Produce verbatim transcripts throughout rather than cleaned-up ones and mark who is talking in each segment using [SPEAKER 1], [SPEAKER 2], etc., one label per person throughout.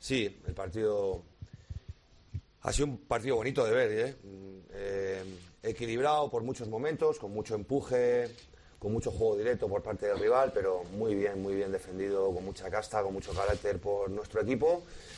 [SPEAKER 1] Sí, el partido ha sido un partido bonito de ver, ¿eh? Eh, equilibrado por muchos momentos, con mucho empuje, con mucho juego directo por parte del rival, pero muy bien, muy bien defendido, con mucha casta, con mucho carácter por nuestro equipo.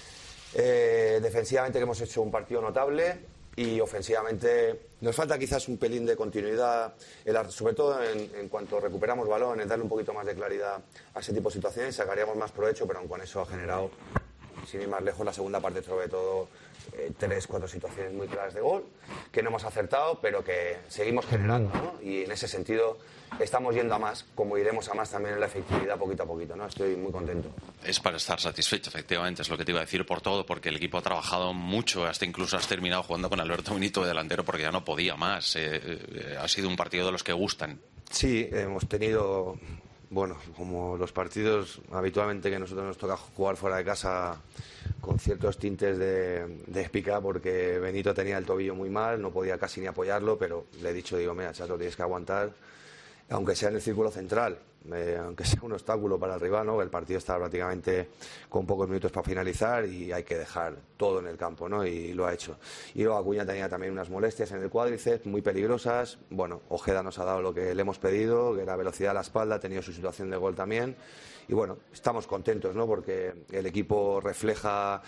[SPEAKER 1] Eh, defensivamente que hemos hecho un partido notable y ofensivamente nos falta quizás un pelín de continuidad, el, sobre todo en, en cuanto recuperamos balón, en darle un poquito más de claridad a ese tipo de situaciones, sacaríamos más provecho, pero aun con eso ha generado, sin ir más lejos, la segunda parte sobre todo eh, tres, cuatro situaciones muy claras de gol, que no hemos acertado, pero que seguimos generando, ¿no? Y en ese sentido estamos yendo a más, como iremos a más también en la efectividad poquito a poquito, ¿no? Estoy muy contento.
[SPEAKER 2] Es para estar satisfecho, efectivamente, es lo que te iba a decir por todo, porque el equipo ha trabajado mucho, hasta incluso has terminado jugando con Alberto Benito de delantero porque ya no podía más. Eh, eh, ha sido un partido de los que gustan.
[SPEAKER 1] Sí, hemos tenido, bueno, como los partidos habitualmente que nosotros nos toca jugar fuera de casa, con ciertos tintes de, de épica, porque Benito tenía el tobillo muy mal, no podía casi ni apoyarlo, pero le he dicho, digo, mira, chato, tienes que aguantar, aunque sea en el círculo central, eh, aunque sea un obstáculo para el rival, ¿no? El partido está prácticamente con pocos minutos para finalizar y hay que dejar todo en el campo, ¿no? Y lo ha hecho. Y luego Acuña tenía también unas molestias en el cuádriceps muy peligrosas. Bueno, Ojeda nos ha dado lo que le hemos pedido, que era velocidad a la espalda, ha tenido su situación de gol también. Y bueno, estamos contentos, ¿no? Porque el equipo refleja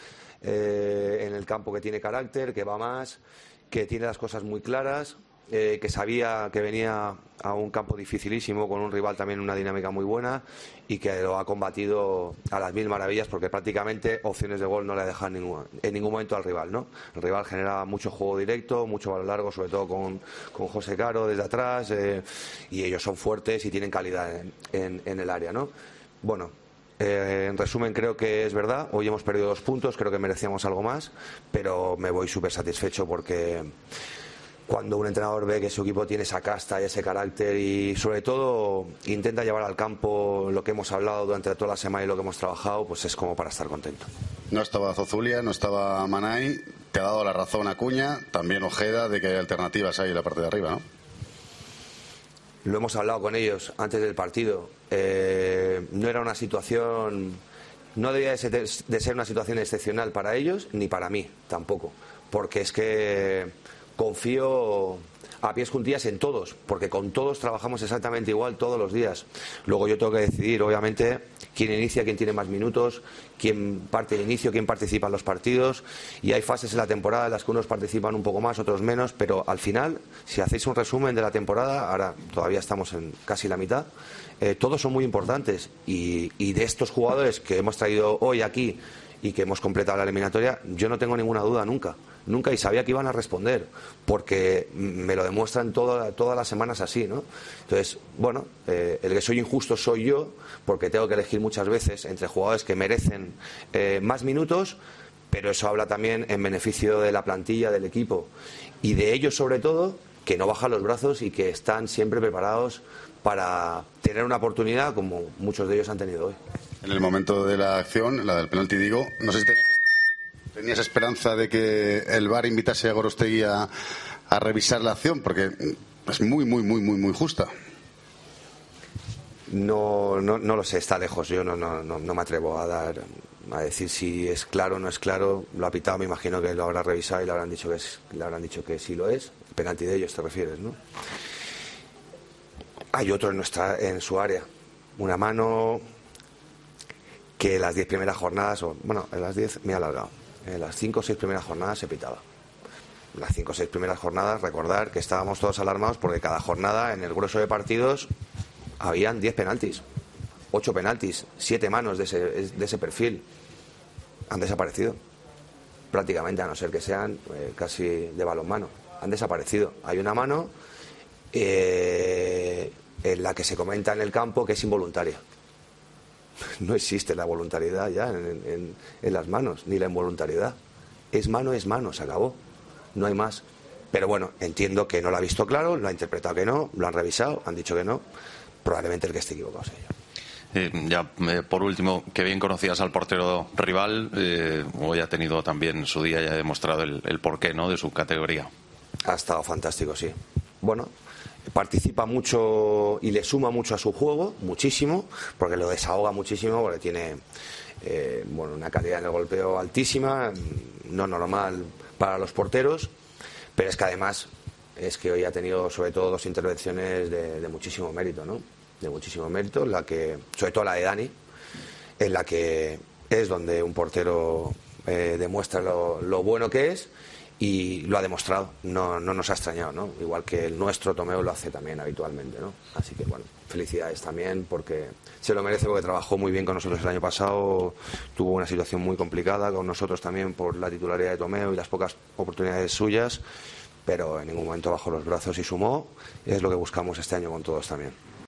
[SPEAKER 1] eh, en el campo que tiene carácter, que va más, que tiene las cosas muy claras. Eh, que sabía que venía a un campo dificilísimo, con un rival también una dinámica muy buena y que lo ha combatido a las mil maravillas, porque prácticamente opciones de gol no le ha dejado en ningún, en ningún momento al rival, ¿no? El rival genera mucho juego directo, mucho balón largo, sobre todo con, con José Caro desde atrás, eh, y ellos son fuertes y tienen calidad en, en, en el área, ¿no? Bueno, Eh, en resumen, creo que es verdad, hoy hemos perdido dos puntos, creo que merecíamos algo más, pero me voy súper satisfecho porque cuando un entrenador ve que su equipo tiene esa casta y ese carácter y sobre todo intenta llevar al campo lo que hemos hablado durante toda la semana y lo que hemos trabajado, pues es como para estar contento.
[SPEAKER 3] No estaba Zozulia, no estaba Manay, te ha dado la razón Acuña, también Ojeda, de que hay alternativas ahí en la parte de arriba, ¿no?
[SPEAKER 1] Lo hemos hablado con ellos antes del partido. Eh, no era una situación, no debía de ser, de ser una situación excepcional para ellos ni para mí tampoco, porque es que confío a pies juntillas en todos, porque con todos trabajamos exactamente igual todos los días. Luego yo tengo que decidir, obviamente, quién inicia, quién tiene más minutos, quién parte de inicio, quién participa en los partidos, y hay fases en la temporada en las que unos participan un poco más, otros menos, pero al final, si hacéis un resumen de la temporada, ahora todavía estamos en casi la mitad, eh, todos son muy importantes, y, y de estos jugadores que hemos traído hoy aquí y que hemos completado la eliminatoria, yo no tengo ninguna duda nunca, nunca, y sabía que iban a responder, porque me lo demuestran toda, todas las semanas así, ¿no? Entonces, bueno, eh, el que soy injusto soy yo, porque tengo que elegir muchas veces entre jugadores que merecen eh, más minutos, pero eso habla también en beneficio de la plantilla, del equipo, y de ellos sobre todo, que no bajan los brazos y que están siempre preparados para tener una oportunidad como muchos de ellos han tenido hoy.
[SPEAKER 3] En el momento de la acción, la del penalti, digo, no sé si tenías, tenías esperanza de que el V A R invitase a Gorostegui a, a revisar la acción, porque es muy, muy, muy, muy, muy justa.
[SPEAKER 1] No, no, no lo sé, está lejos. Yo no, no, no, no me atrevo a dar, a decir si es claro o no es claro. Lo ha pitado, me imagino que lo habrá revisado y le habrán dicho que es, le habrán dicho que sí lo es. El penalti de ellos te refieres, ¿no? Hay otro en nuestra, en su área, una mano que en las diez primeras jornadas, o bueno, en las diez me ha alargado, en las cinco o seis primeras jornadas se pitaba. En las cinco o seis primeras jornadas, recordar que estábamos todos alarmados porque cada jornada, en el grueso de partidos, habían diez penaltis, ocho penaltis, siete manos de ese, de ese perfil. Han desaparecido, prácticamente, a no ser que sean eh, casi de balonmano. Han desaparecido. Hay una mano eh, en la que se comenta en el campo que es involuntaria. No existe la voluntariedad ya en, en, en las manos, ni la involuntariedad. Es mano, es mano, se acabó. No hay más. Pero bueno, entiendo que no lo ha visto claro, lo ha interpretado que no, lo han revisado, han dicho que no. Probablemente el que esté equivocado sea yo.
[SPEAKER 2] Eh, ya eh, por último, que bien conocías al portero rival, eh, hoy ha tenido también su día y ha demostrado el, el porqué, ¿no?, de su categoría.
[SPEAKER 1] Ha estado fantástico, sí. Bueno, participa mucho y le suma mucho a su juego, muchísimo, porque lo desahoga muchísimo, porque tiene eh, bueno, una calidad en el golpeo altísima, no normal para los porteros, pero es que además es que hoy ha tenido sobre todo dos intervenciones de, de muchísimo mérito, ¿no? De muchísimo mérito, la que, sobre todo la de Dani, en la que es donde un portero eh, demuestra lo, lo bueno que es. Y lo ha demostrado, no, no nos ha extrañado, ¿no? Igual que el nuestro Tomeu lo hace también habitualmente, ¿no? Así que bueno, felicidades también porque se lo merece, porque trabajó muy bien con nosotros el año pasado, tuvo una situación muy complicada con nosotros también por la titularidad de Tomeu y las pocas oportunidades suyas, pero en ningún momento bajó los brazos y sumó, y es lo que buscamos este año con todos también.